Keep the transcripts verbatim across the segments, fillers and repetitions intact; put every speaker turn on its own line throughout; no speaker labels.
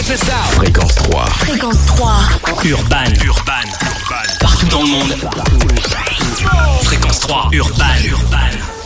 this out.
Fréquence trois.
Fréquence trois.
Urban. Urban. Partout dans le monde. Fréquence trois. Urban. Urban.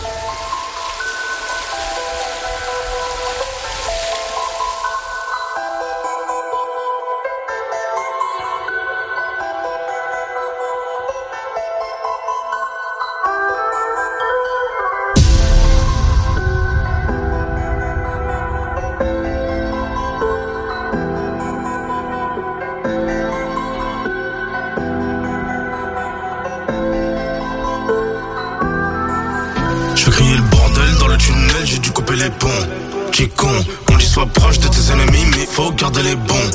Les bons, qui con, on dit sois proche de tes ennemis, mais faut garder les bons.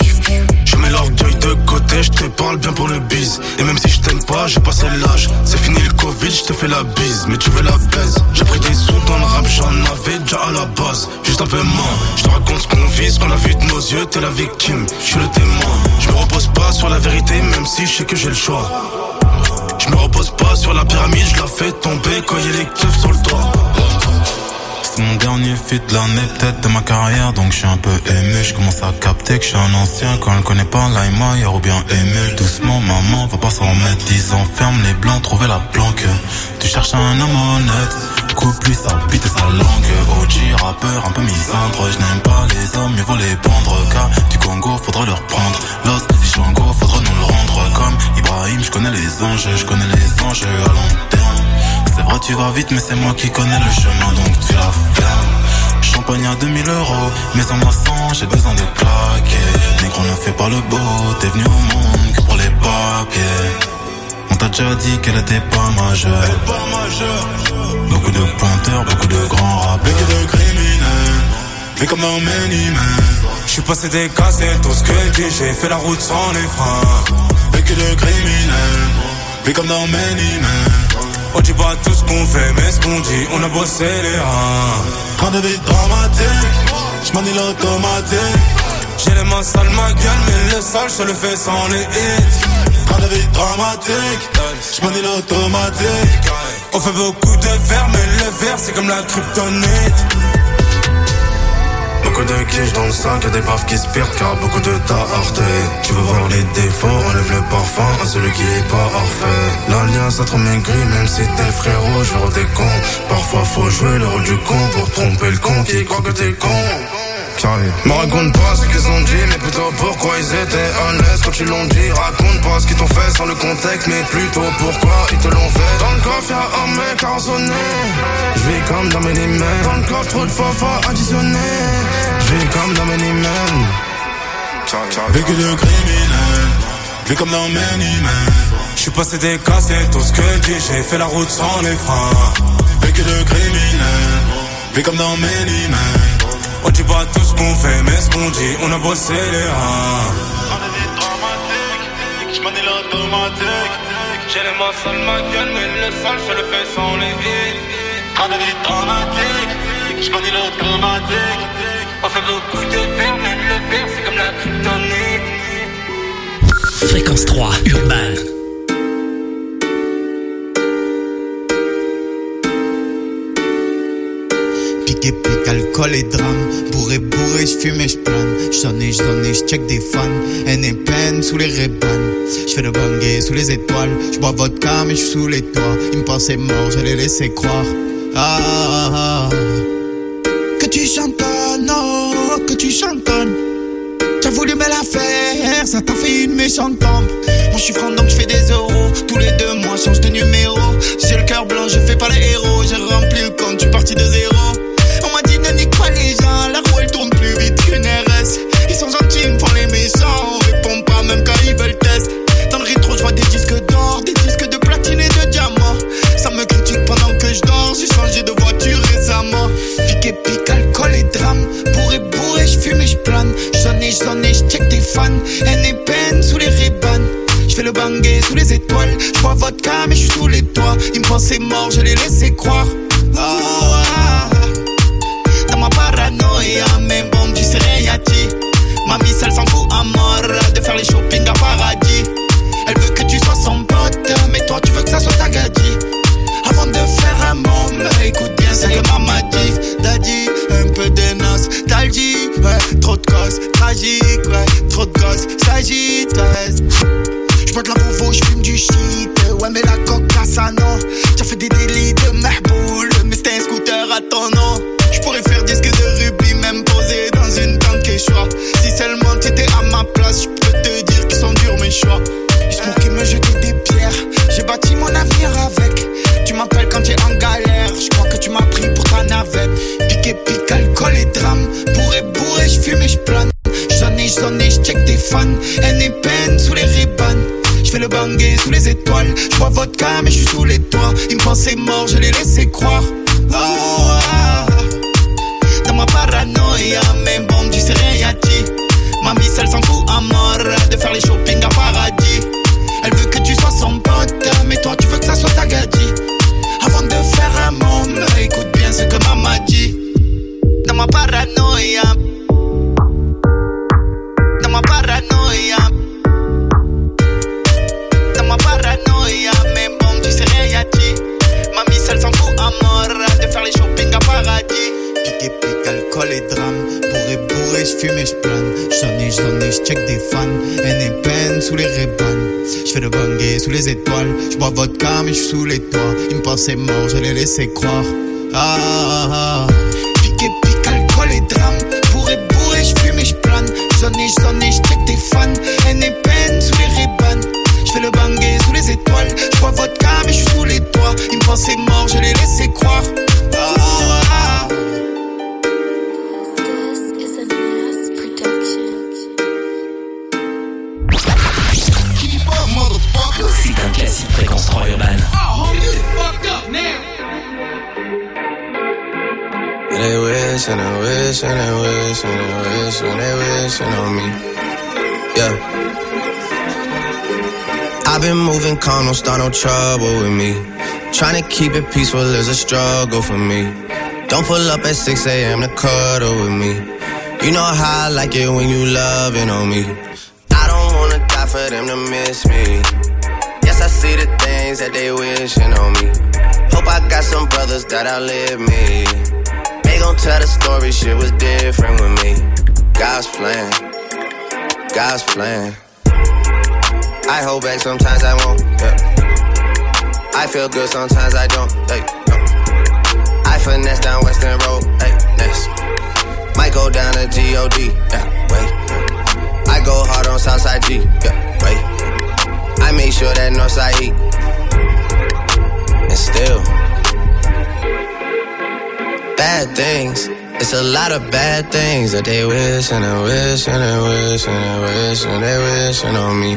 Je mets l'orgueil de côté, je te parle bien pour le bise. Et même si je t'aime pas, j'ai passé l'âge. C'est fini le Covid, je te fais la bise, mais tu veux la baise. J'ai pris des sous dans le rap, j'en avais déjà à la base. Juste un peu moins, je te raconte ce qu'on vit, ce qu'on a vu de nos yeux, t'es la victime, je suis le témoin. Je me repose pas sur la vérité, même si je sais que j'ai le choix. Je me repose pas sur la pyramide, je la fais tomber quand y'a les keufs sur le toit.
C'est mon dernier feat de l'année, peut-être de ma carrière, donc je suis un peu ému. Je commence à capter que je suis un ancien. Quand elle connaît pas l'Aïma, ou bien Emile. Doucement, maman, va pas s'en remettre. Dix ans, ferme les blancs, trouver la planque. Tu cherches un homme honnête, coupe-lui sa bite et sa langue. O G, rappeur, un peu misandre. Je n'aime pas les hommes, mieux vaut les pendre. Car du Congo, faudra le reprendre. Los, Django, faudra nous le rendre. Comme Ibrahim, je connais les anges, je connais les anges à long terme. C'est vrai tu vas vite mais c'est moi qui connais le chemin donc tu la fermes. Champagne à deux mille euros, mais en ma sang j'ai besoin de claquer. Négro ne fait pas le beau, t'es venu au monde que pour les papiers. On t'a déjà dit qu'elle était pas majeure. Elle est pas majeure. Beaucoup de pointeurs, beaucoup de grands rappeurs. Beaucoup de criminels, mais comme dans Many Men. J'suis passé des cassettes, tout ce que dit, j'ai fait la route sans les freins. Beaucoup de criminels, mais comme dans Many Men. On dit pas tout ce qu'on fait, mais ce qu'on dit, on a bossé les reins. Train de vie dramatique, j'manie l'automatique. J'ai les mains sales, ma gueule, mais le sale, je le fais sans les hits. Train de vie dramatique, j'manie l'automatique. On fait beaucoup de verre, mais le verre, c'est comme la kryptonite.
Beaucoup de quiches dans le sac, y'a des baffes qui se perdent car beaucoup de taharté. Tu veux voir les défauts, enlève le parfum à celui qui est pas parfait. L'alliance a trop maigri, même si t'es le frérot, je vais des cons. Parfois faut jouer le rôle du con pour tromper le con qui croit que t'es con. Me raconte pas ce qu'ils ont dit, mais plutôt pourquoi ils étaient honnêtes quand ils l'ont dit. Raconte pas ce qu'ils t'ont fait sans le contexte, mais plutôt pourquoi ils te l'ont fait. Dans le coffre y'a un mec arraisonné, j'vis comme dans Many Men. Dans le coffre trop de fafa additionné, j'vis comme dans Many Men.
Vécu de criminel, vu comme dans Many Men. J'suis passé des cassettes, tout ce que dit, j'ai fait la route sans les freins. Vécu de criminel, vu comme dans Many Men. On dit pas tout ce qu'on fait, mais ce qu'on dit, on a bossé les reins. On a des dramatiques, j'manie l'automatique. J'ai les mains sales, ma gueule, mais le sale, je le fais sans les hits. On a des dramatiques, j'manie l'automatique. On fait beaucoup de verre, mais le verre, c'est comme la kryptonite.
Fréquence trois, Urban.
Piqué, pique, alcool et drame. Bourré, bourré, j'fume et j'plane. J'donne et j'donne et j'check des fans. Haine et peine sous les rébans. J'fais le bangé sous les étoiles. J'bois vodka mais j'suis sous les toits. Ils me pensaient mort, je les laissais croire. Ah, ah, ah. Que tu chantonnes, oh, que tu chantonnes. T'as voulu me la faire, ça t'a fait une méchante tombe. Moi j'suis franc donc j'fais des euros. Tous les deux mois change de numéro. J'ai le cœur blanc, je fais pas les héros. J'ai rempli le compte, j'suis parti de zéro. On m'a dit ne nique pas les gens, la roue elle tourne plus vite qu'une R S. Ils sont gentils, ils me font les méchants. On répond pas même quand ils veulent test. Dans le rétro j'vois des disques d'or, des disques de platine et de diamant. Ça me critique pendant que je dors, j'ai changé de voiture récemment. Piqué, pique, alcool et drame. Bourré, bourré, j'fume et j'plane. J'sonne et j'sonne et j'check des fans. Haine et peine sous les rébans. J'fais le bangé sous les étoiles. J'bois vodka mais j'suis sous les toits. Ils me pensaient mort, je les laissais croire. Oh, ah. Dans ma paranoïa, même bon tu sais rien dit. Mamie seule s'en fout à mort de faire les shopping à paradis. Elle veut que tu sois son pote, mais toi tu veux que ça soit ta gadji. Avant de faire un môme, écoute bien ce que maman dit. Daddy, un peu de nostalgie, ouais, trop de cause. magique, ouais. Trop de gosses, s'agite, ouais. J'bois de la bouffe, j'fume du shit. Ouais, mais la coca, ça non. T'as fait des délits de mahboul, mais c'était un scooter à ton nom. J'pourrais faire disque de rubis, même posé dans une tente Quechua. Si seulement t'étais à ma place, j'peux te dire qu'ils sont durs mes choix. Ils se moquaient, me jeter des pierres. J'ai bâti mon avenir avec. Tu m'appelles quand t'es en galère. J'crois que tu m'as pris pour ta navette. Pique, pique, alcool et drame. Bourré, bourré, j'fume et j'plane. J'sonne et j'sonne et j'check des fans. Haine et peine sous les Ray-Ban. J'fais le bangé sous les étoiles. J'bois vodka mais j'suis sous les toits. Ils me pensaient mort, je les laissais croire. Oh, ah. Dans ma paranoïa, mais bon, tu sais rien y'a dit. Mamie seule s'en fout à mort de faire les shopping à paradis. Elle veut que tu sois son pote, mais toi tu veux que ça soit ta gadji. Avant de faire un monde, écoute bien ce que maman dit. Dans ma paranoïa, dans ma paranoïa, dans ma paranoïa, mais bon tu sais rien y'a dit. Mamie seule s'en fout à mort de faire les shopping à paradis. Pique, pique, alcool et drame. Bourré, bourré, j'fume et j'plane. J'en ai, j'en ai, j'check des fans. Haine et peine sous les Ray-Ban. J'fais le bangé sous les étoiles. J'bois vodka mais j'suis sous les toits. Ils me pensaient mort, je les laissais croire. Ah, ah, ah. Pique, pique, alcool et drame. Bourré, bourré, j'fume et j'plane. J'en ai, j'en ai, j'check des fans. Haine et peine sous les Ray-Ban. J'fais le bangé sous les étoiles. J'bois vodka mais j'suis sous les toits. Ils me pensaient mort, je les laissais croire. Ah, ah, ah.
C'est un classique Fréquence trois Urban.
They wish and they wish and they wish and they wish and they wishing on me. Yeah. I've been moving calm, don't start no trouble with me. Trying to keep it peaceful is a struggle for me. Don't pull up at six a.m. to cuddle with me. You know how I like it when you loving on me. I don't wanna die for them to miss me. Yes, I see the things that they wishing on me. Hope I got some brothers that outlive me. They gon' tell the story, shit was different with me. God's plan, God's plan. I hold back, sometimes I won't, yeah. I feel good, sometimes I don't, hey, no. I finesse down Western Road, hey, next. Might go down to G O D, yeah, wait. I go hard on Southside G, yeah, wait. I make sure that Northside eat. And still bad things, it's a lot of bad things that they wish and they wish and they wish and they wish and they wishing on me.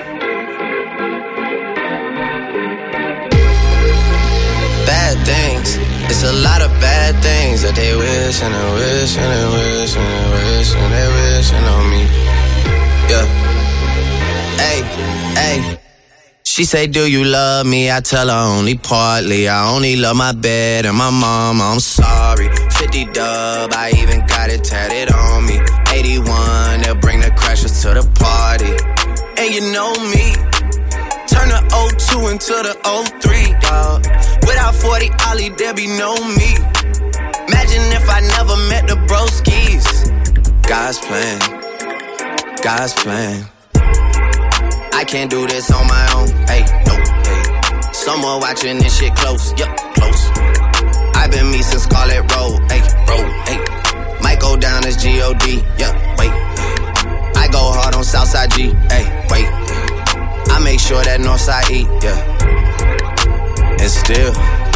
Bad things, it's a lot of bad things that they wish and they wish and they wish and they wish and they wishing on me. Yeah. Hey, hey. She say, do you love me? I tell her only partly. I only love my bed and my mama, I'm sorry. fifty dub, I even got it tatted on me. eighty-one, they'll bring the crashers to the party. And you know me, turn the oh two into the oh three, dawg. Without forty Ollie, there be no me. Imagine if I never met the broskies. God's plan, God's plan. I can't do this on my own, hey, no, hey. Someone watching this shit close, yup, close. I've been me since Scarlet Road, hey, road, hey. Might go down as G O D, yup, wait. I go hard on Southside G, hey, wait. I make sure that Northside eat, yeah. And still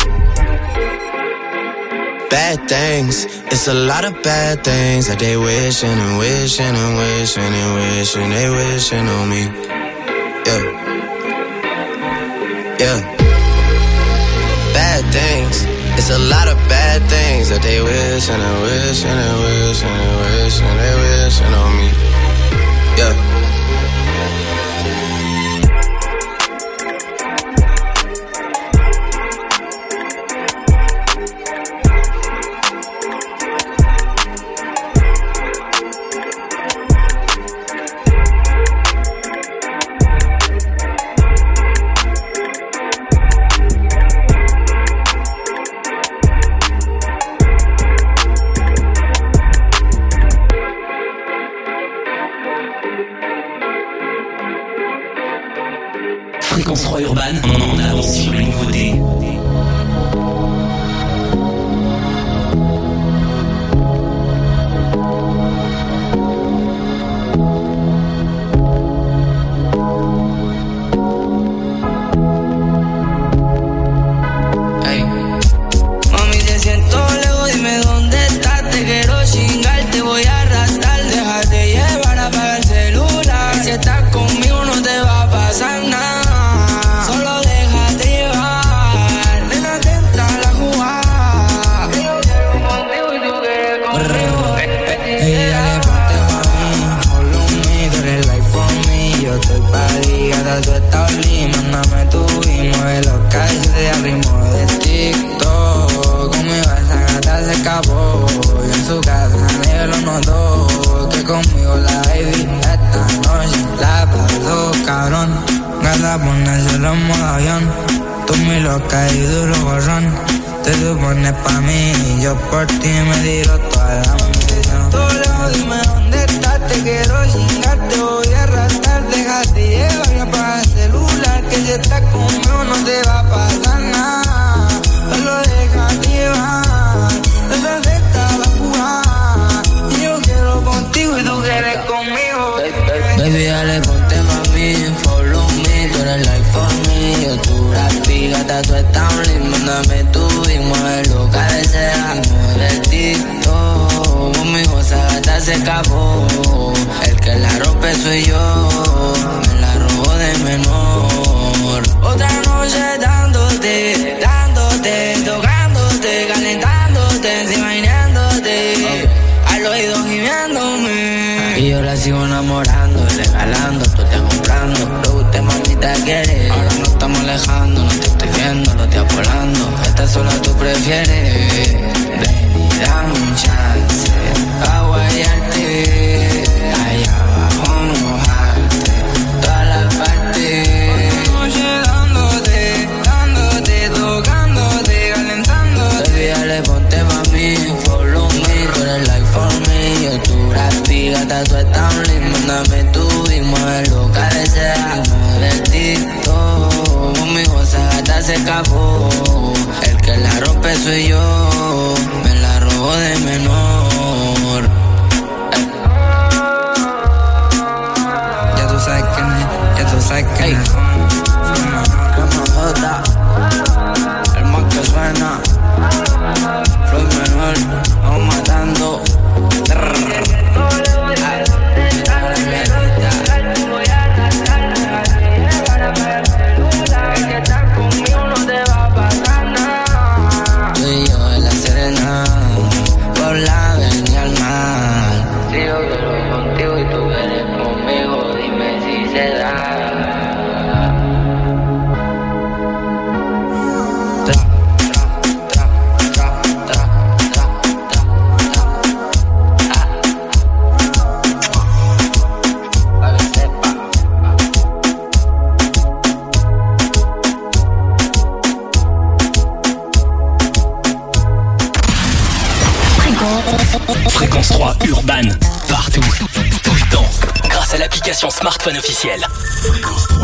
bad things, it's a lot of bad things that they wishing and wishing and wishing and wishing they wishing on me. Yeah, yeah. Bad things, it's a lot of bad things that they wish and they wish and they wish and they wish and they wishing on me. Yeah.
Fréquence trois Urban, on avance sur les nouveautés.
Tú estás linda, mándame tu email, lo que hice al ritmo de TikTok. Conmigo esa gata se escapó y en su casa nadie lo notó. Que conmigo la baby esta noche la pasó cabrón. Gata ponérselo en modo avión, tú mi loca y duro gorrón. Te supones pa' mí y yo por ti me tiro toda la munición. Todo lejos, dime dónde estás, te quiero chingar, te voy a arrastrar, déjate llevar y apaga el celular, que si estás conmigo no te va a pasar nada. Solo déjate llevar, desde esta la jugada, y yo quiero contigo y tú quieres conmigo. Baby, dale, ponte pa' mí, follow me, tú eres like for me, yo tu rapi, gata, tú estás lindo, mándame tu y mueve lo que desea, mueve el TikTok, conmigo esa gata se escapó, el que la rompe soy yo, me la robo de menor. Otra noche dándote, dándote, tocándote, calentándote, encima imaginándote, al oído gimiéndome. Y yo la sigo enamorando, regalando, tú te comprando, lo que usted mamita quiere. Ahora nos estamos alejando, no te estoy viendo, lo estoy apolando. Esta sola tú prefieres, baby, dame un chance, a guayarte, allá abajo mojarte, toda la parte. Noche dándote, dándote, tocándote, calentándote. Baby, dale, ponte pa' mí, follow me, tú eres like for me, yo tu rapi, gata, tú estás lindo, mándame tú y mueve lo que desea, mueve el TikTok, conmigo esa gata se escapó, el que la rompe soy yo, me la robo de menor. Ey. Ya tú sabes quién es, ya tú sabes quién es. Como Jota, el más que suena, Floyd menor, vamos matando. Tú y yo en la Serena, por la avenida al mar. Si yo quiero contigo y tú quieres conmigo, dime si se da.
Fréquence trois Urban, partout, tout le temps, grâce à l'application smartphone officielle.
Fréquence trois.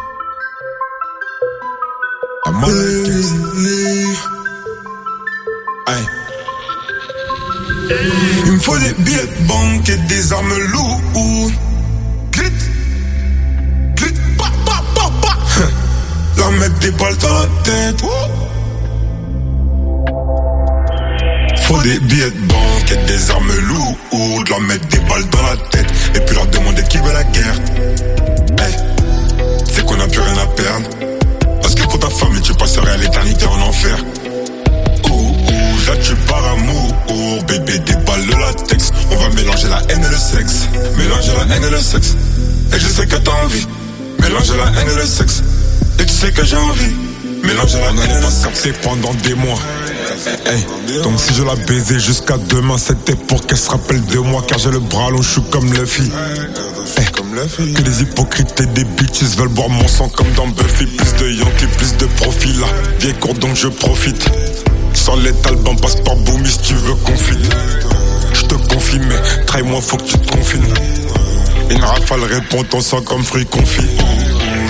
I'm on hey. Il me faut des billets de banque et des armes lourdes. Glit, glit, pa, pa, pa, pa. Leur mettre des balles dans la tête. Faut des billets de banque et des armes lourdes, leur mettre des balles dans la tête et puis leur demander qui veut la guerre. Hey, c'est qu'on a plus rien à perdre, parce que pour ta famille tu passerais à l'éternité en enfer. Ouh, ouh, là tu pars amour, bébé des balles de latex. On va mélanger la haine et le sexe, mélanger la haine et le sexe. Et je sais que t'as envie, mélanger la haine et le sexe. Et tu sais que j'ai envie, mélanger la haine et le sexe. C'est pendant des mois. Hey, donc si je la baisais jusqu'à demain, c'était pour qu'elle se rappelle de moi, car j'ai le bras long, je suis comme Luffy. Hey, que les hypocrites et des bitches veulent boire mon sang comme dans Buffy. Plus de Yankee, plus de profil là. Vieille court donc je profite. Sans les talbans, passe par Boomy si tu veux confiner. Je te confie mais trahis-moi faut que tu te confines. Une rafale répond ton sang comme fruit confit.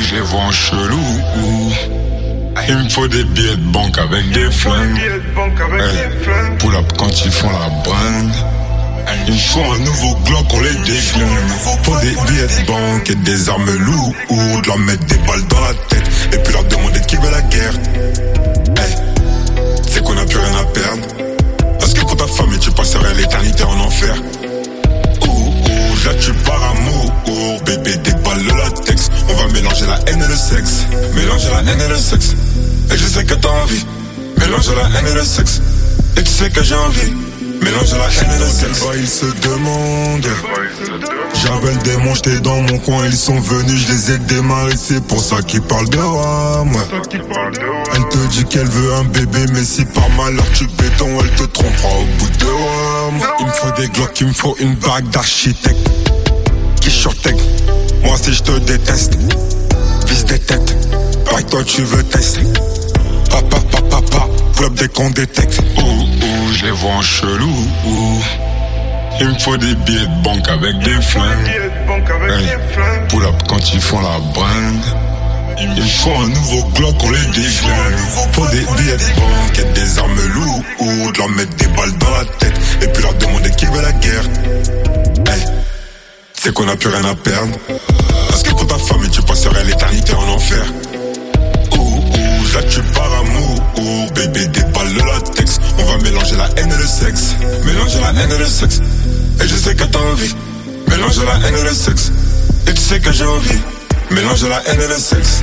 je les vois en chelou. Il me faut des billets de banque avec des flingues. Hey, pull up quand ils font la bringue. Il me faut un nouveau Glock, on les décline. Faut des billets de banque et des armes lourdes. Leur mettre des balles dans la tête et puis leur demander qui veut la guerre. Hey, c'est qu'on a plus rien à perdre. Parce que pour ta famille tu passerais l'éternité en enfer. Ouh, ouh, là tu pars amour. Oh, bébé des balles de latex. On va mélanger la haine et le sexe. Mélanger la haine et le sexe. Et je sais que t'as envie. Mélanger la haine et le sexe. Et tu sais que j'ai envie. Mélange la haine et le sexe. Quel ils se demandent. J'avais le démon, j'étais dans mon coin. Ils sont venus, je les ai démarrés. C'est pour ça qu'ils parlent de roi, moi. Elle te dit qu'elle veut un bébé, mais si par malheur tu béton, elle te trompera au bout de roi. Il me faut des glocks, il me faut une bague d'architecte. Qui shortec, moi si je te déteste. Vise des têtes, pas que toi tu veux tester. Papa, papa, papa, club dès qu'on détecte. Ouh, ouh, je les vois en chelou. Ouh. Il me faut des billets de banque avec des flingues. Hey, pull up quand ils font la bringue. Il me faut un nouveau Glock, on les décline. Faut des billets de banque et des armes lourdes. Leur mettre des balles dans la tête et puis leur demander qui veut la guerre. Hey, c'est qu'on a plus rien à perdre. Parce que pour ta famille tu passerais l'éternité en enfer. Là tu pars amour, oh, bébé des balles de latex. On va mélanger la haine et le sexe. Mélanger la haine et le sexe. Et je sais que t'as envie. Mélanger la haine et le sexe. Et tu sais que j'ai envie. Mélanger la haine et le sexe.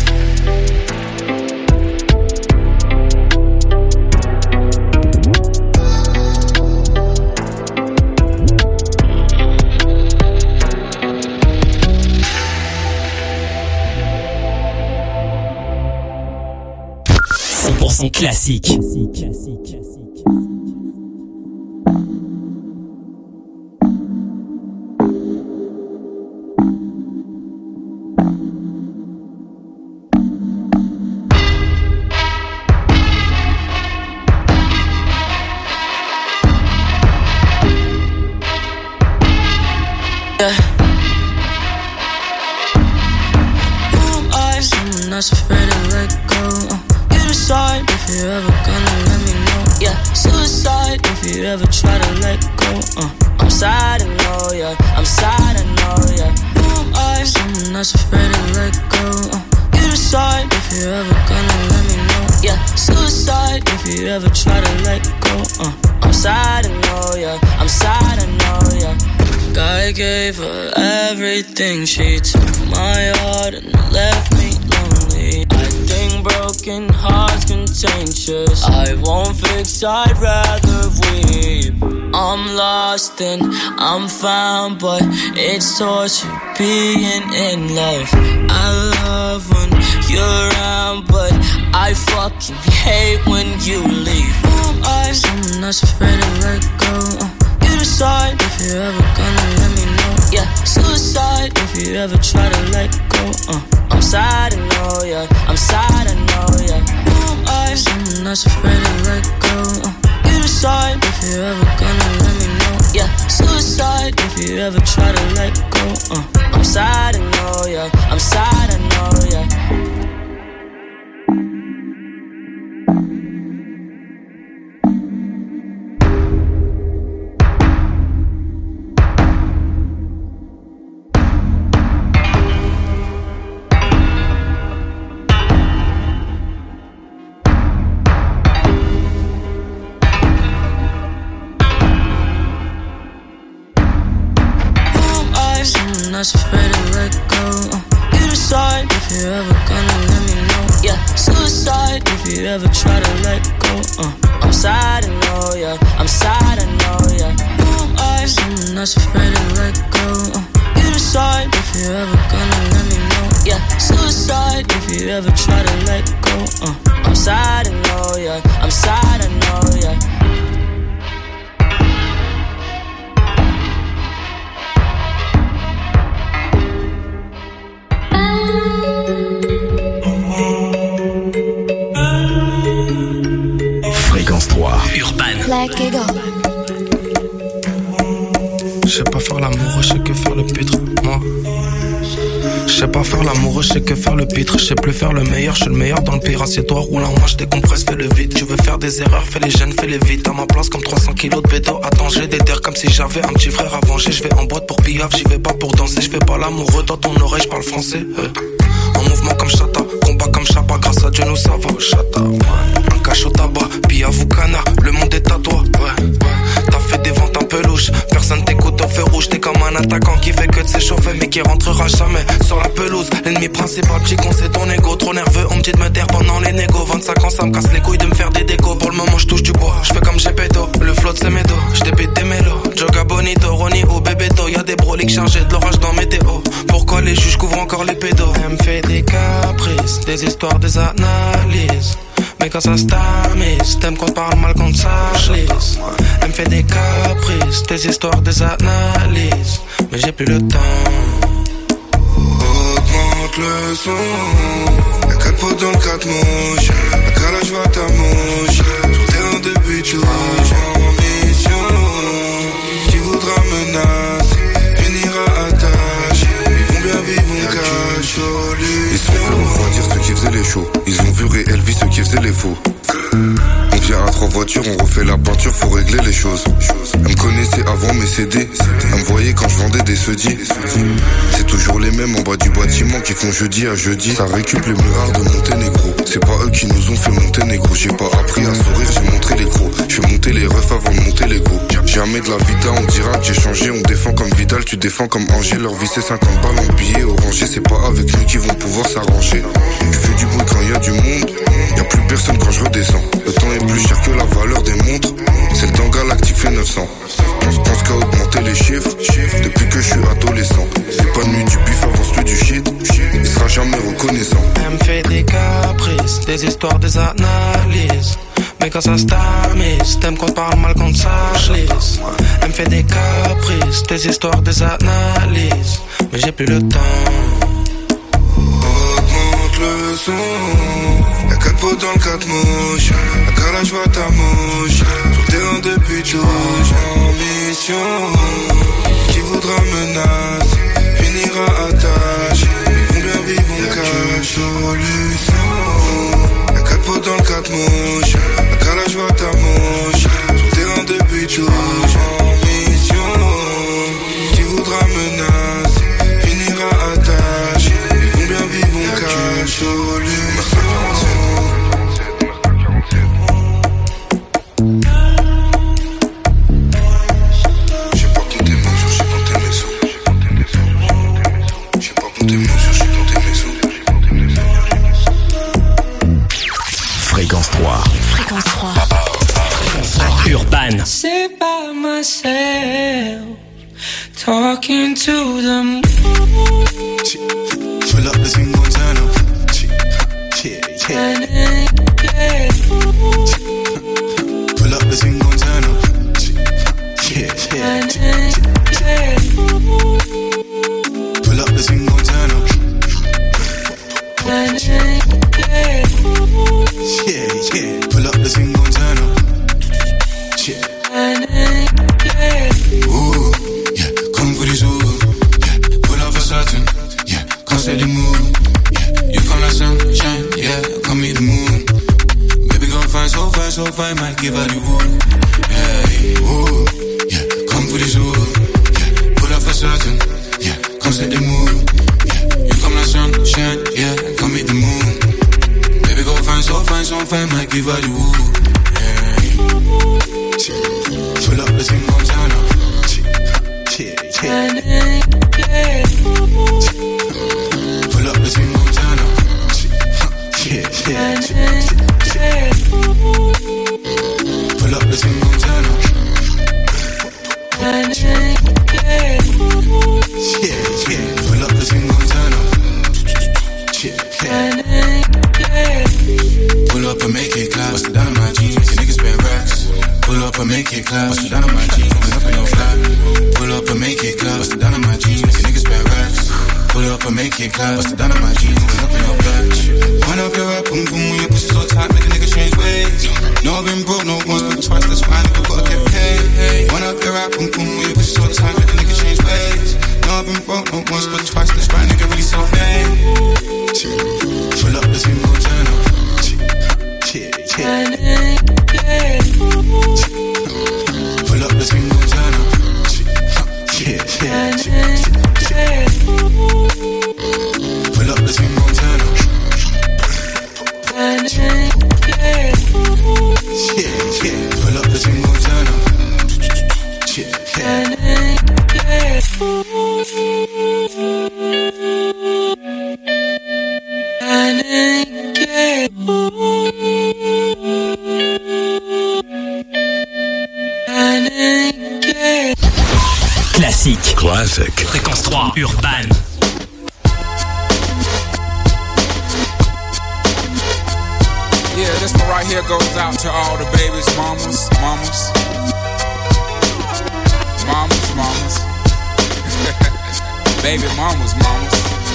cent pour cent classique.
Yeah. Who am I? Someone that's afraid to let go. Uh. Decide if you're ever gonna let me know. Yeah, suicide if you ever try to let go. Uh, I'm sad, I know, yeah. I'm sad, I know, yeah. Who am I? Someone that's afraid to let go. Uh, you decide if you're ever gonna let me know. Yeah, suicide if you ever try to let go. Uh, I'm sad, I know, yeah. I'm sad, I know, yeah. I gave her everything. She took my heart and left me lonely. I think broken hearts contagious. I won't fix, I'd rather weep. I'm lost and I'm found, but it's torture being in love. I love when you're around, but I fucking hate when you leave. Who am I? Someone that's afraid to let go. Uh, you decide if you're ever gonna let me know. Yeah, suicide if you ever try to let go. Uh, I'm sad, I know, yeah. I'm sad, I know, yeah. Who am I? Someone that's afraid to let go. Uh, you decide if you're ever gonna let me know. Yeah, suicide if you ever try to let go. Uh, I'm sad, I know, yeah. I'm sad, I know, yeah. That's afraid to let go. Uh, you decide if you're ever gonna let me know. Yeah, suicide if you ever try to let go. Uh, I'm sad, I know, yeah. I'm sad, I know, yeah. Who am I? Someone that's afraid to let go. Uh, you decide if you're ever gonna let me know. Yeah, suicide if you ever try to let go. Uh, I'm sad, I know, yeah. I'm sad, I know, yeah.
Black Eagle.
Je sais pas faire l'amour, je sais que faire le pétro. Moi, Je sais pas faire l'amoureux, je sais que faire le pitre. Je sais plus faire le meilleur, je suis le meilleur dans le pire. Assieds-toi, roule en moi, je décompresse, fais le vide. Tu veux faire des erreurs, fais les gènes, fais les vite. À ma place comme trois cents kilos de bédo. Attends, j'ai des terres comme si j'avais un petit frère à venger. Je vais en boîte pour piaf, j'y vais pas pour danser. Je fais pas l'amoureux, dans ton oreille, je parle français. euh. En mouvement comme Chata, combat comme Chapa. Grâce à Dieu, nous ça va, Chata. Ouais. Un cache au tabac, piaf ou canard. Le monde est à toi, ouais, ouais. T'as fait des ventes un peu louches. Personne t'écoute au feu rouge. T'es comme un attaquant qui fait que de s'échauffer, mais qui rentrera jamais sur la pelouse. L'ennemi principal, petit con, c'est ton ego. Trop nerveux, on me dit de me taire pendant les négos. vingt-cinq ans, ça me casse les couilles de me faire des décos. Pour le moment, je touche du bois, je fais comme Gepetto. Le flotte, c'est mes dos, je débite des mélos. Joga Bonito, Ronnie au Bebeto. Y'a des broliques chargés de l'orage dans météo. Pourquoi les juges couvrent encore les pédos? Elle me fait des caprices, des histoires, des analyses. Mais quand ça se tamise, t'aimes qu'on parle mal, qu'on s'achlise. Elle me fait des caprices, des histoires, des analyses. Mais j'ai plus le temps.
Augmente le son. Y'a quatre potes dans le quatre mouches. La calage va ta mouche. Sur terrain de but rouge. En mission. Qui voudra menacer finira à tâche. Ils vont bien vivre, on cache.
Ils sont venus refroidir ceux qui faisaient les shows. Ils ont vu réel vie ceux qui faisaient les faux. On vient à trois voitures, on refait la peinture, faut régler les choses. Elle me connaissait avant mes C D. Elle me voyait quand je vendais des sedis. C'est toujours les mêmes en bas du bâtiment qui font jeudi à jeudi. Ça récup les meuhards de Monténégro. C'est pas eux qui nous ont fait monter négro. J'ai pas appris à sourire, j'ai montré les gros. Je fais monter les refs avant de monter les gros. Jamais de la vita, on dira que j'ai changé. On défend comme Vidal, tu défends comme Angers. Leur vie c'est cinquante balles en billets orangés. C'est pas avec nous qu'ils vont pouvoir s'arranger. Je fais du bruit quand y a du monde. Y'a plus personne quand je redescends. Le temps est plus cher que la valeur des montres. C'est le temps galactique fait neuf cents. Je pense qu'à augmenter les chiffres depuis que je suis adolescent. J'ai pas de nuit du bif avant celui du shit. Il sera jamais reconnaissant.
Elle me fait des caprices, des histoires, des analyses. Mais quand ça se tamise, t'aimes qu'on parle mal, qu'on s'achlise. Elle me fait des caprices, des histoires, des analyses. Mais j'ai plus le temps.
Augmente le son. Y'a quatre potes dans le quatre mouches. La calage va ta mouche. Sur terrain de but rouge. En mission. Qui voudra menacer finira à tâche. Ils vont bien vivre, on cache. Solution. Y'a quatre potes dans le quatre mouches. La calage va ta mouche. Sur terrain de but rouge. En mission. Qui voudra menacer finira à tâche. Ils vont bien vivre, on cache. Solution.
Fréquence trois.
Fréquence trois.
Urban.
Sit by myself, talking to them.
Pull up the single turn up. Yeah, yeah. Pull up the single turn up. Yeah, yeah. Pull up the single turn up. Yeah, yeah. Pull up the single turn up. Yeah. Ooh, yeah. Come for this ooh. Yeah. Pull up for certain. Yeah. Can't say the move. Yeah. You come like sunshine. Yeah. Come meet the moon. Baby gon' find so fine, so fine. Might give her the wood. Yeah. Ooh, yeah. Come for this ooh. Yeah. Pull up for certain. Yeah. Come set the mood. Yeah. You come like sunshine. Yeah. Come meet the moon. Baby gon' find so fine, so fine. Might give her the wood. Pull up the single turn up. Yeah, yeah. Pull up the single turn up. Yeah, yeah. Pull up the single turn up. Yeah, yeah. Pull up the single turn up. Yeah. Pull up and make it clap. Bust it down on my jeans. Your niggas spend racks. Pull up and make it clap. Bust it down on my jeans. Pull up in your flat. Pull up and make it clap. Bust it down on my jeans. Your niggas spend racks. Pull up and make it clap. Bust it down on my jeans. Pull up in your flat. Wind up your rap, boom boom. When your pussy so tight, make a nigga change ways. No, I've been broke, no once, but twice. That's why nigga gotta get paid. Wind up your rap, boom boom. When your pussy so tight, make a nigga change ways. No, I've
haven't broke no once but twice. This right nigga really so fame. Pull up, let's be more turn up. Yeah, yeah. Pull up, let's be more turn up. Yeah, yeah, yeah. Pull up, let's be more turn up. Yeah, yeah. Pull up, let's be more turn up. Yeah, yeah.
Classique.
Classic.
Fréquence trois, Urban.
Yeah, this one right here goes out to all the babies, mamas, mamas. Mamas, mamas. Baby mamas, mamas.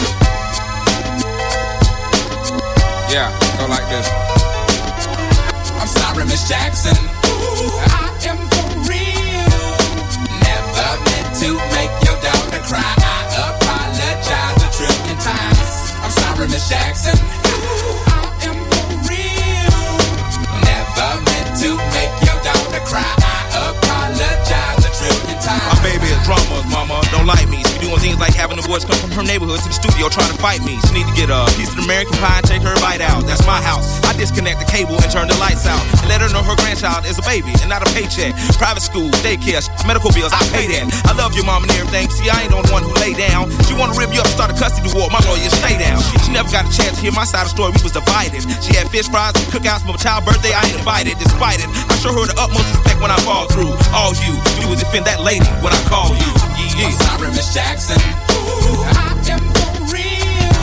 Yeah, go like this. I'm sorry, Miss Jackson. Ooh, I am for real. Never meant to make your daughter cry. I apologize a trillion times. I'm sorry, Miss Jackson. Ooh, I am for real. Never meant to make your daughter cry. I apologize a trillion times.
My baby is drama, mama, don't like me. She doing things like having the boys come from her neighborhood to the studio trying to fight me. She need to get a piece of American pie and take her bite out. That's my house. I disconnect the cable and turn the lights out. And let her know her grandchild is a baby and not a paycheck. Private school, daycare, medical bills, I pay that. I love your mom and everything. See, I ain't the one who lay down. She wanna rip you up, start a custody war. My lawyer, stay down. She never got a chance to hear my side of the story. We was divided. She had fish fries and cookouts for my child's birthday. I ain't invited. Despite it, I show her the utmost respect when I fall through. All you do is defend that lady when I call you. Yeah.
I'm sorry, Miss Jackson. Ooh, I am for real.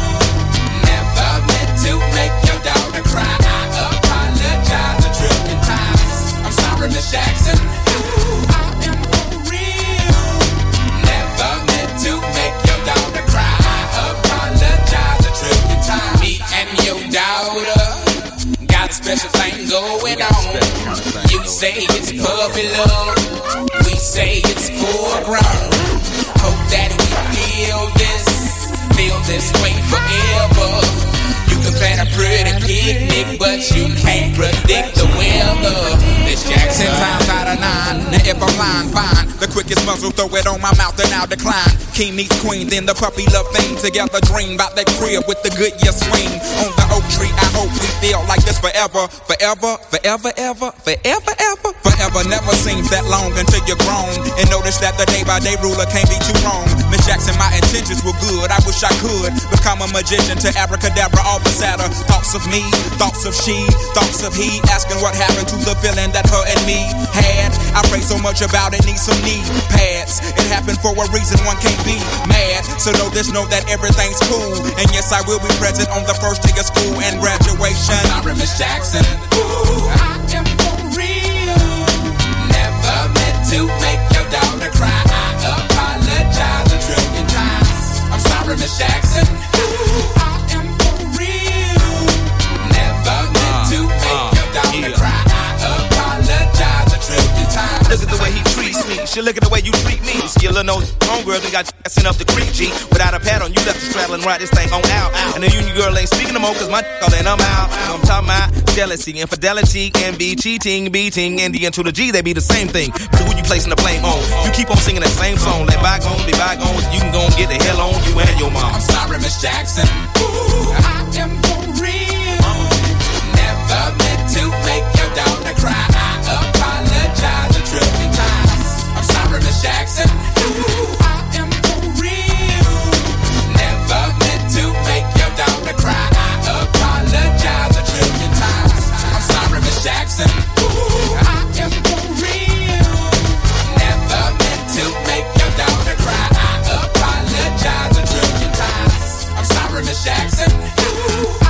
Never meant to make your daughter cry. I apologize a trillion times. I'm sorry, Miss Jackson. Ooh, I am for real. Never meant to make your daughter cry. I apologize a trillion times. Me and your daughter got a special thing going on. You say it's puppy love. We say it's foreground. Hope that we feel this, feel this way forever. You can plan a pretty picnic, but you can't predict the weather. Miss Jackson, times out of nine. Now if I'm lying, fine. The quickest muzzle, throw it on my mouth and I'll decline. King meets queen, then the puppy love thing. Together dream about that crib with the good year swing. On the oak tree, I hope we feel like this forever. Forever, forever, ever, forever, ever. Forever never seems that long until you're grown. And notice that the day by day ruler can't be too wrong. Miss Jackson, my intentions were good. I wish I could become a magician to abracadabra all the sadder. Thoughts of me, thoughts of she, thoughts of he. Asking what happened to the feeling that her and me had. I pray so much about it, need some knee pads. It happened for a reason, one can't be mad. So know this, know that everything's cool. And yes, I will be present on the first day of school and graduation. I'm sorry, Miss Jackson. Ooh, I am for real. Never meant to make your daughter cry. I apologize a trillion times. I'm sorry, Miss Jackson. Ooh, I am for real. Never meant to make uh, your daughter yeah. cry. I apologize a trillion times.
Look at the way he treats me. She look at the way you treat me. Skillin' no homegirl, they got you sent up the creek, G. Without a pad on, you left the straddle and ride this thing on out. And the union girl ain't speaking no more, cause my all in, I'm out. I'm talking about jealousy, infidelity, envy, cheating, beating, and the N to the G, they be the same thing. So who you placing the blame on? You keep on singing that same song. Let bygones be bygones, you can go and get the hell on you and your mom.
I'm sorry, Miss Jackson. Ooh, I am for real. Never meant to make your daughter cry. I apologize a trillion times. I'm sorry, Miss Jackson. Ooh, I am for real. Never meant to make your daughter cry. I apologize a trillion times. I'm sorry, Miss Jackson. Ooh, I am for real. Never meant to make your daughter cry. I apologize a trillion times. I'm sorry, Miss Jackson. Ooh,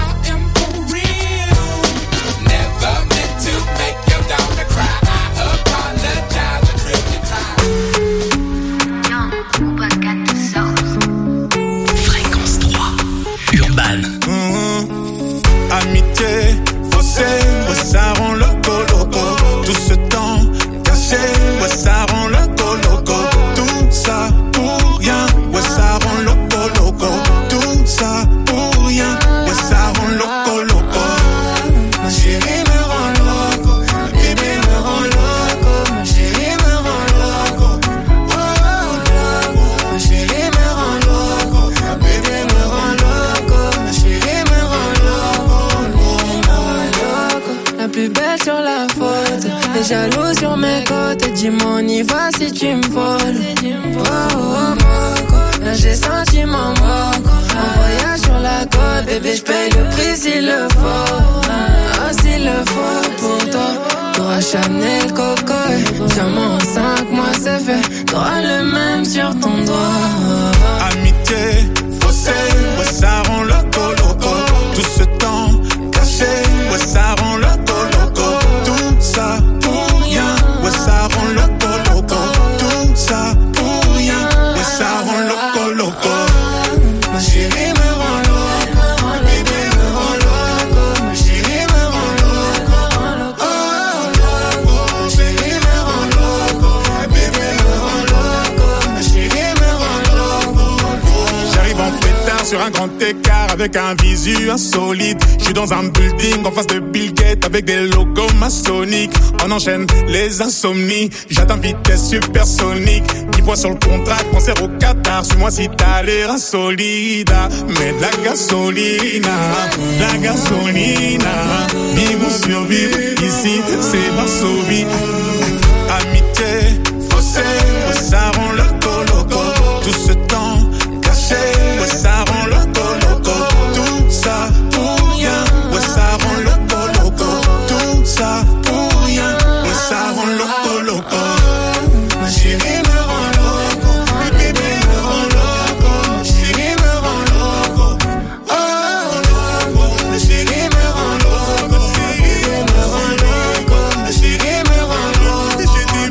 jaloux sur mes côtes. Dis-moi on y va si tu me voles. Oh, oh, Moco, là j'ai senti mon Moco. En voyage sur la côte, bébé j'paye le prix s'il le faut. Ah s'il le faut pour toi. T'auras Chanel, Coco, diamant en cinq mois c'est fait. T'auras le même sur ton doigt.
Amitié, faussé, ouais ça rend loco loco. Tout ce temps caché, ouais ça rend loco loco. Tout ça pour rien, ouais ça rend loco loco. Tout ça pour rien, ouais ça rend loco loco. Ma chérie me rend loco, mon bébé me rend loco. Ma chérie me rend loco, oh loco. Ma chérie me rend loco, ma bébé me rend loco. Ma chérie me rend loco. J'arrive en pétard sur un grand écart avec un visu insolite. J'suis dans un building en face de Bill Gates avec des logos maçonniques. On enchaîne les insomnies. J'atteins vitesse supersonique. Qui voit sur le contrat, concert au Qatar. Suis-moi si t'as l'air insolide. Mets de la gasolina, la gasolina. Vivons survivre, ici c'est Varsovie. Amitié, faussé, ouais, ça rend loco loco. Tout ce temps caché, ouais ça rend loco loco. Tout ça pour rien, ouais ça rend loco loco. Tout ça pour rien, ouais ça rend loco loco. Ma chérie me rend loco, ma bébé me rend loco. Ma chérie me rend loco, oh loco. Ma chérie me rend loco, ma chérie me rend loco. Ma chérie me rend loco.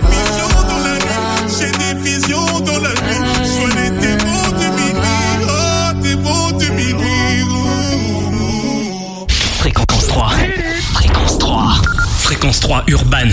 J'ai des visions dans la nuit, j'ai des visions dans la nuit. Sois les démons de minuit, oh démons de minuit.
Fréquence trois. Fréquence trois. Fréquence trois urbaine.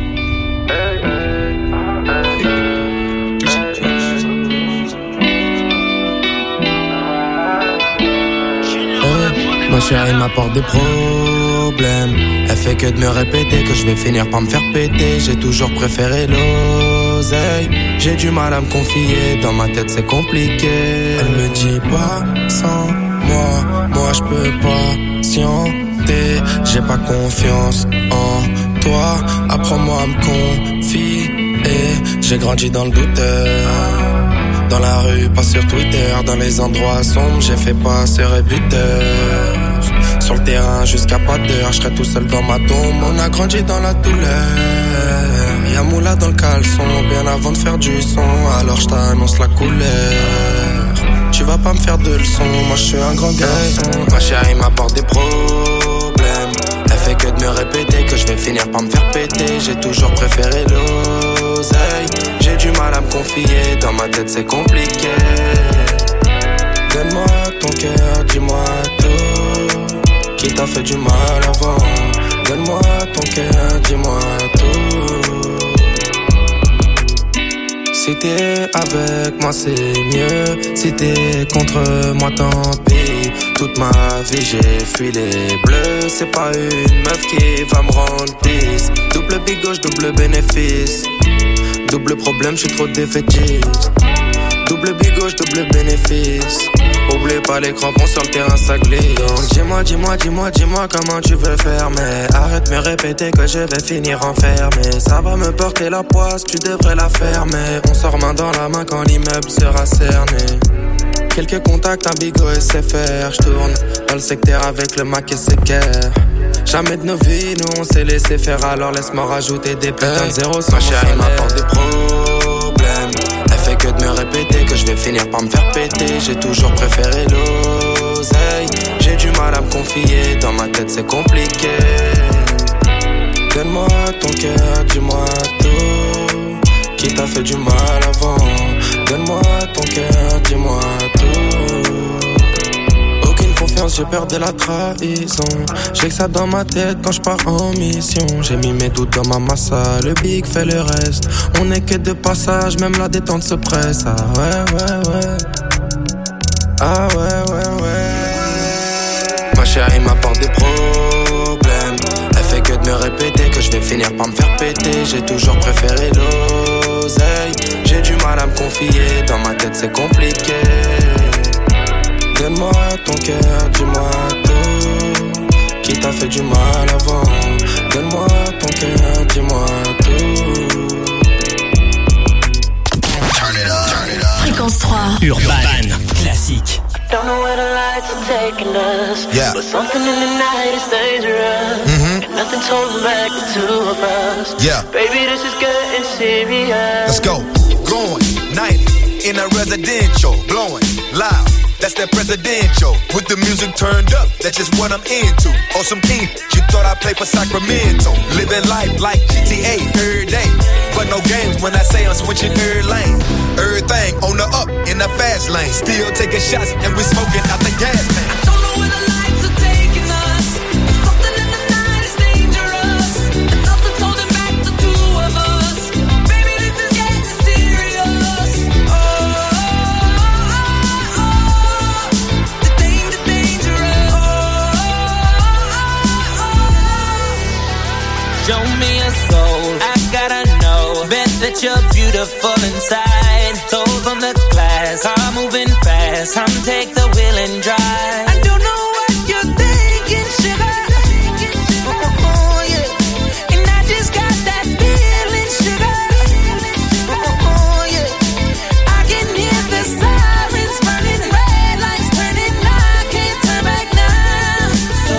Ma chérie m'apporte des problèmes. Elle fait que de me répéter que je vais finir par me faire péter. J'ai toujours préféré l'oseille. J'ai du mal à me confier, dans ma tête c'est compliqué. Elle me dit pas sans moi, moi je peux pas patienter. J'ai pas confiance en toi, apprends-moi à me confier. J'ai grandi dans le douteur. Dans la rue, pas sur Twitter. Dans les endroits sombres, j'ai fait passeur et buteur. Sur le terrain jusqu'à pas d'heure, je serai tout seul dans ma tombe. On a grandi dans la douleur. Y'a moula dans le caleçon, bien avant de faire du son. Alors je t'annonce la couleur. Tu vas pas me faire de leçons, moi je suis un grand garçon. Ma chérie m'apporte des problèmes. Elle fait que de me répéter que je vais finir par me faire péter. J'ai toujours préféré l'oseille. J'ai du mal à me confier, dans ma tête c'est compliqué. Donne-moi ton cœur, dis-moi tout. Qui t'a fait du mal avant? Donne-moi ton cœur, dis-moi tout. Si t'es avec moi c'est mieux. Si t'es contre moi tant pis. Toute ma vie j'ai fui les bleus. C'est pas une meuf qui va me rendre peace. Double big gauche, double bénéfice. Double problème, je suis trop défaitiste. Double big gauche, double bénéfice. Oublie pas les crampons sur le terrain, ça glisse. Donc dis-moi, dis-moi, dis-moi, dis-moi comment tu veux faire. Mais arrête de me répéter que je vais finir enfermé. Ça va me porter la poisse, tu devrais la fermer. On sort main dans la main quand l'immeuble sera cerné. Quelques contacts, un bigot et c'est faire. J'tourne dans le secteur avec le Mac et c'est guerre. Jamais de nos vies, nous on s'est laissé faire. Alors laisse-moi rajouter des putains de zéro. Ma chérie m'apporte des problèmes. Elle fait que de me répéter que je vais finir par me faire péter. J'ai toujours préféré l'oseille. J'ai du mal à me confier, dans ma tête c'est compliqué. Donne-moi ton cœur, dis-moi tout. Qui t'a fait du mal avant? Donne-moi ton cœur, dis-moi tout. Aucune confiance, j'ai peur de la trahison. J'ai que ça dans ma tête quand je pars en mission. J'ai mis mes doutes dans ma massa, le big fait le reste. On est que de passage, même la détente se presse. Ah ouais, ouais, ouais. Ah ouais, ouais, ouais. Ma chérie m'apporte des problèmes. Elle fait que de me répéter que je vais finir par me faire péter. J'ai toujours préféré l'oseille. J'ai du mal à me confier, dans ma tête c'est compliqué. Donne-moi ton cœur, dis-moi tout. Qui t'a fait du mal avant? Donne-moi ton cœur, dis-moi
Fréquence trois. Urban. Classique.
Don't know where the lights are taking us.
Yeah.
But something in the night is dangerous.
Mm-hmm.
And nothing's holding back the two of us.
Yeah.
Baby, this is getting serious.
Let's go. Going ninety in a residential, blowing loud. That's that presidential. With the music turned up, that's just what I'm into. On some king, you thought I played for Sacramento. Living life like G T A every day. But no games when I say I'm switching every lane. Everything on the up in the fast lane. Still taking shots and we smoking out the gas tank.
I don't know where the lights are taking us. Something in the night is dangerous. And nothing's holding back the two of us. Baby, this is getting serious. Oh, oh, oh, oh. The danger, dangerous. Oh, oh, oh.
Show me a soul, I gotta know. Bet that you're beautiful inside. Toes on the glass, car moving fast. Come take the wheel and drive.
I don't know what you're thinking, sugar. Oh, oh, oh, yeah. And I just got that feeling, sugar. Oh, oh, oh, yeah. I can hear the sirens burning, red lights turning. I can't turn back now. So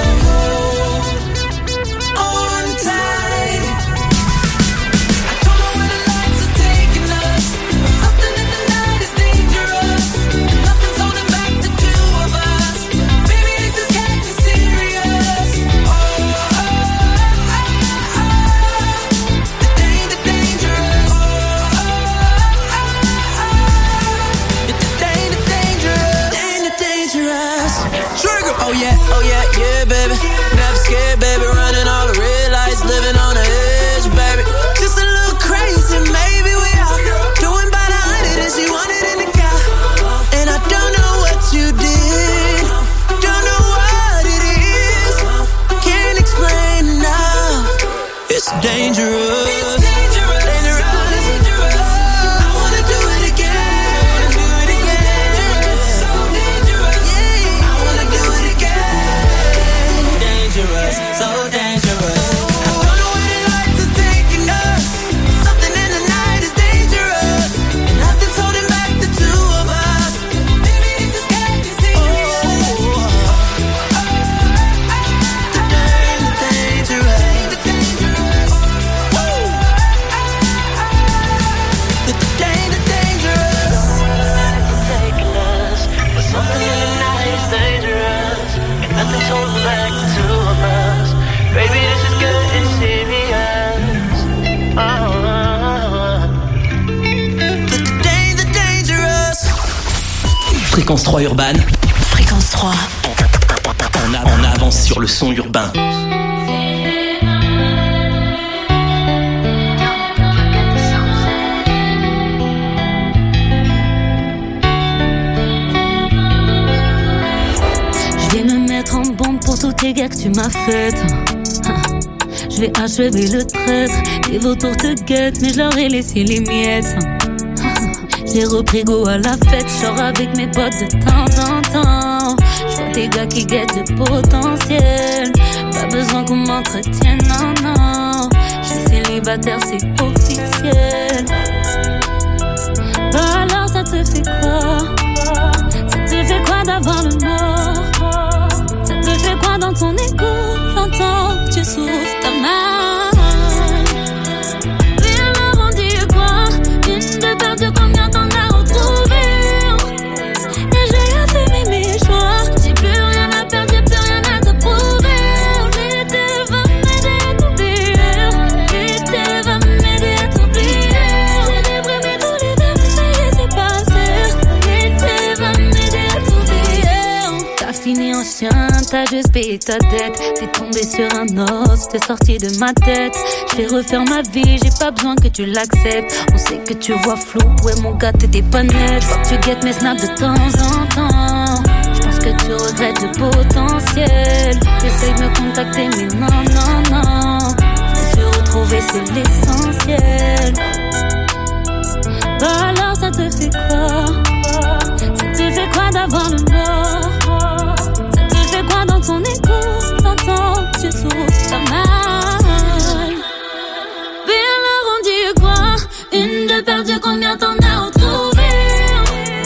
hold on tight. I don't know where the lights are taking us. Something in the night is dangerous. Nothing's holding back the two of us. Baby, this is getting serious. Oh, oh, oh, oh, oh. The danger, dangerous. Oh, oh, oh, oh. It's the danger, dangerous. Danger, dangerous.
Trigger! Oh yeah, oh yeah, yeah, baby. Never scared, baby. Running all the red lights, living on the edge, baby.
Just a little crazy, maybe we are doing by the hundred and she wanted in the car. And I don't know what you did, don't know what it is, can't explain now.
It's dangerous.
It's dangerous, dangerous. I wanna do it again, do it again. So dangerous, yeah. I wanna do it again.
Dangerous, so dangerous.
I don't know where the lights are taking us. Something in the night is dangerous. And nothing's holding back the two of us. Baby, this is getting serious. Oh, oh, oh, oh. The danger, dangerous. The dangerous. Woo. The danger, dangerous. Taking us. But something in the night is dangerous. And nothing's holding back the two of us. Baby, this is getting serious. Oh, oh, oh. The danger, dangerous.
Fréquence trois Urban. Fréquence trois. On, a- on avance sur le son urbain.
Je vais me mettre en bombe pour tous tes gars que tu m'as faites. Je vais achever le traître. Les vautours te guettent, mais je leur ai laissé les miettes. J'ai repris goût à la fête, je sors avec mes potes de temps en temps. Je vois des gars qui guettent le potentiel. Pas besoin qu'on m'entretienne, non, non. Je suis célibataire, c'est officiel. Bah alors ça te fait quoi? Ça te fait quoi d'avoir le mort? Ça te fait quoi dans ton écho? J'entends que tu souffres ta mal. Viens me rendu quoi? Une de perdue, combien t'en as retrouvé? Et j'ai assez mis mes choix. J'ai plus rien à perdre, j'ai plus rien à te prouver. L'été va m'aider à t'oublier. L'été va m'aider à t'oublier. J'ai déprimé tous les temps, mais j'ai laissé passer. L'été va m'aider à t'oublier. T'as fini en chien, t'as juste payé ta dette. T'es tombé sur un os, t'es sorti de ma tête. Je vais refaire ma vie, j'ai pas besoin que tu l'acceptes. On sait que tu vois flou, ouais mon gars t'étais pas net. Faut que tu guettes mes snaps de temps en temps. Je pense que tu regrettes le potentiel. J'essaye de me contacter mais non, non, non. Je me suis retrouvée, c'est l'essentiel. Bah alors ça te fait quoi? Ça te fait quoi d'avoir le mort? Ça te fait quoi dans ton écho? J'entends que tu souffres ta mal. Bien la rendu quoi? Une de perdue, combien t'en as retrouvé?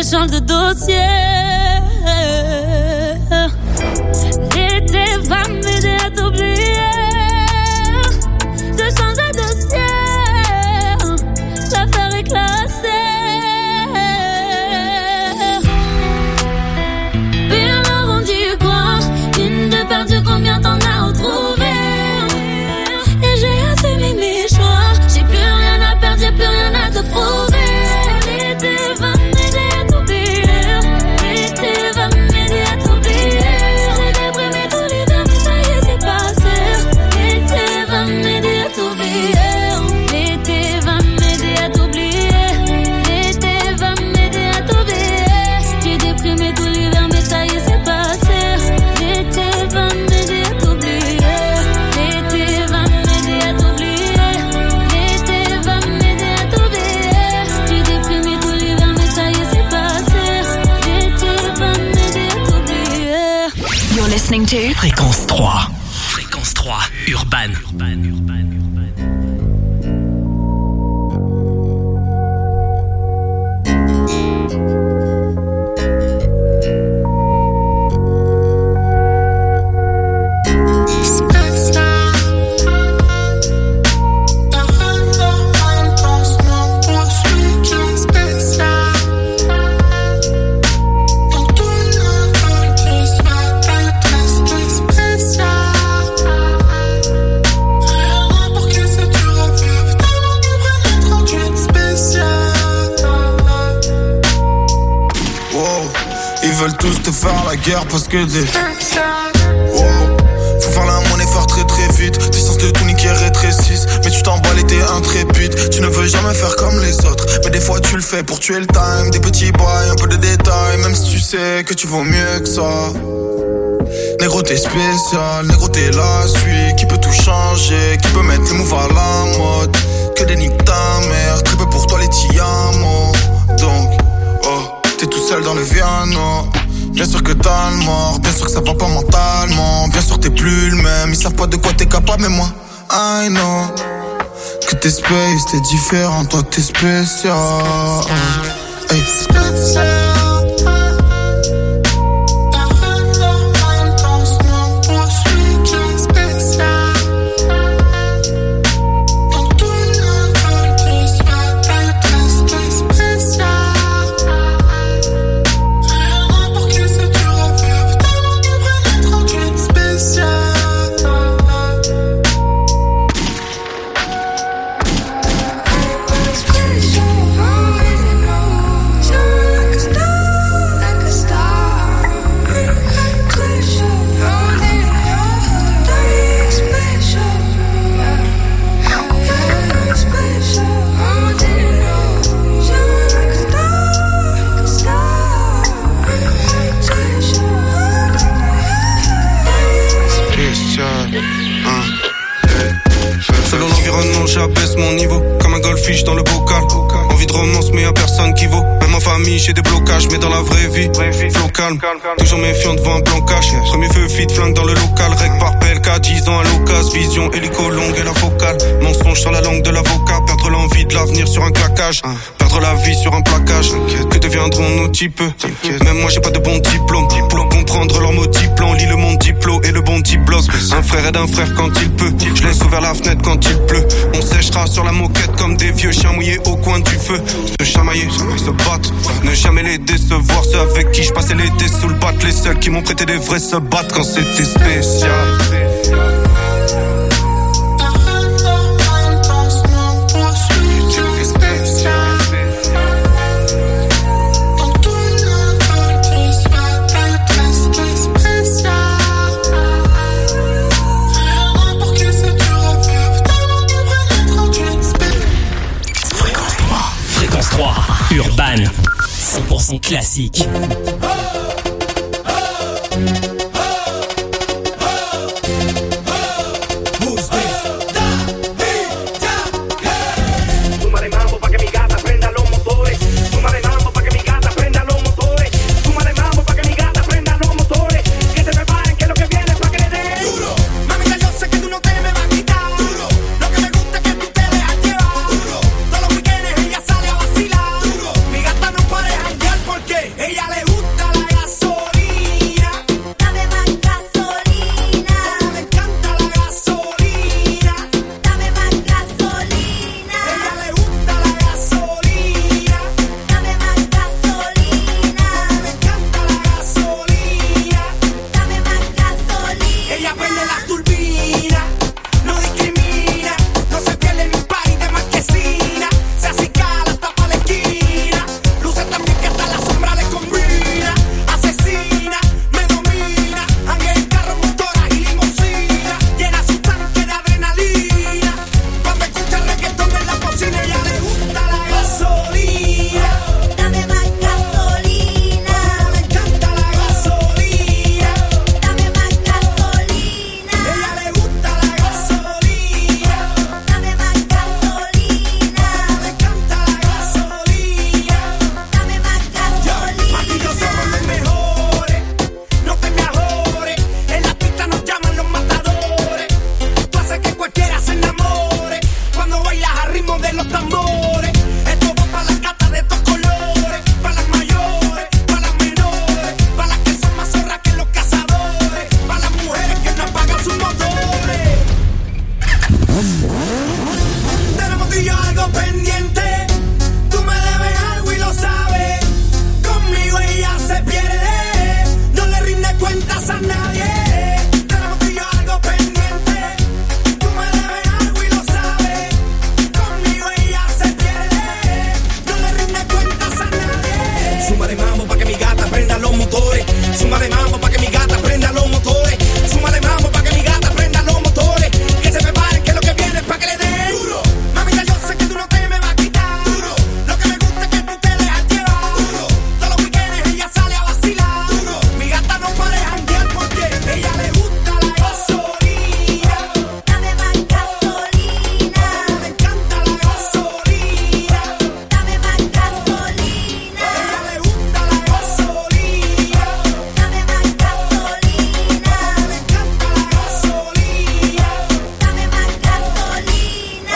change de dossier. L'été va m'aider à t'oublier, de changer de dossier. L'affaire est classée. Bien rendu quoi, une de perdue, combien t'en as retrouvé? Et j'ai assez mis mes choix, j'ai plus rien à perdre, j'ai plus rien à te prouver. L'été va m'aider à t'oublier, l'été va m'aider à t'oublier. J'ai déprimé tout l'hiver, mais ça y est, c'est passé. L'été va m'aider à t'oublier, l'été va m'aider à t'oublier, l'été va m'aider à t'oublier. J'ai déprimé tout l'hiver, mais ça y est, c'est passé. L'été va m'aider à t'oublier, l'été va m'aider à t'oublier, l'été va m'aider à t'oublier. J'ai déprimé tout l'hiver, mais ça y est, c'est passé. L'été va m'aider à t'oublier.
You're listening to Fréquence trois. Fréquence trois, Urban.
Ils veulent tous te faire la guerre parce que des wow. Faut faire la monnaie, faire très très vite. Tes sens de tout niquer rétrécissent. Mais tu t'emballes et t'es intrépide. Tu ne veux jamais faire comme les autres, mais des fois tu le fais pour tuer le time. Des petits bails, un peu de détails. Même si tu sais que tu vaux mieux que ça. Négro t'es spécial, négro t'es la suite. Qui peut tout changer, qui peut mettre les moves à la mode. Que des niques ta mère, très peu pour toi les tiamos. Donc, oh, t'es tout seul dans le Viano. Bien sûr que t'as le mort, bien sûr que ça va pas mentalement. Bien sûr t'es plus le même, ils savent pas de quoi t'es capable. Mais moi, I know que t'es space, t'es différent, toi t'es spécial. Hey. Spécial.
Selon l'environnement, j'abaisse mon niveau. Comme un goldfish dans le bocal. Envie de romance, mais y'a personne qui vaut. Même en famille, j'ai des blocages, mais dans la vraie vie, flow calme. Toujours méfiant devant un blanc cash. Premier feu, fit, flingue dans le local. Règle par P L K, dix ans à l'occasion. Vision, hélico longue et la focale. Mensonge sur la langue de l'avocat. Perdre l'envie de l'avenir sur un claquage. Perdre la vie sur un plaquage. Que deviendront nos types? Même moi, j'ai pas de bon diplôme. Pour comprendre leurs mots diplôme. Lis le monde diplo et le bon diplos. Un frère aide un frère quand il peut. Je laisse ouvert la fenêtre quand il pleut. On séchera sur la moquette comme des vieux chiens mouillés au coin du feu. Se chamailler, se battre. Ne jamais les décevoir. Ceux avec qui je passais l'été sous le bat. Les seuls qui m'ont prêté des vrais se battent quand c'était spécial.
Urban, cent pour cent classique.
Porque
ella prende las turbinas, no discrimina, no se pierde ni un party de marquesina, se acicala hasta pa' la esquina, luce también que hasta la sombra le combina, asesina, me domina, anga en carro, motora y limusina, llena su tanque de adrenalina, cuando escucha reggaetón en la bocina, ella le gusta la gasolina.
Dame más gasolina.
Le encanta la gasolina.
Dame más gasolina.
Ella le gusta la gasolina.
Dame más gasolina.
Le encanta la gasolina.
Dame más gasolina.
Aquí yo somos los mejores, no te me ajores. En la pista nos llaman los matadores. Tú haces que cualquiera se enamore cuando bailas al ritmo de los tambores. Esto va para las gatas de estos colores, para las mayores, para las menores, para las que son más zorras que los cazadores, para las mujeres que no apagan sus motores. Tenemos tú y yo algo pendiente. Tú me debes algo y lo sabes. Conmigo ella se pierde, no le rinde cuentas a nadie. Tenemos tú y yo algo pendiente. Tú me debes algo y lo sabes. Conmigo ella se pierde, no le rinde cuentas a nadie. Suma de mambo pa' que mi gata prenda los motores. Suma de mambo pa' que mi gata prenda los motores. Suma de mambo pa' que mi gata prenda los motores. Que se preparen que lo que viene es pa' que le den duro. Mamita, yo sé que tú no te me vas a quitar duro. Lo que me gusta es que tú te dejas llevar duro. Todos los weekends ella sale a vacilar duro. Mi gata no para de janguear porque ella le gusta la gasolina.
Dame más gasolina.
Le encanta la gasolina.
Dame más gasolina.
Ella le gusta la gasolina.
Dame más gasolina.
Le encanta la gasolina.
Dame más gasolina.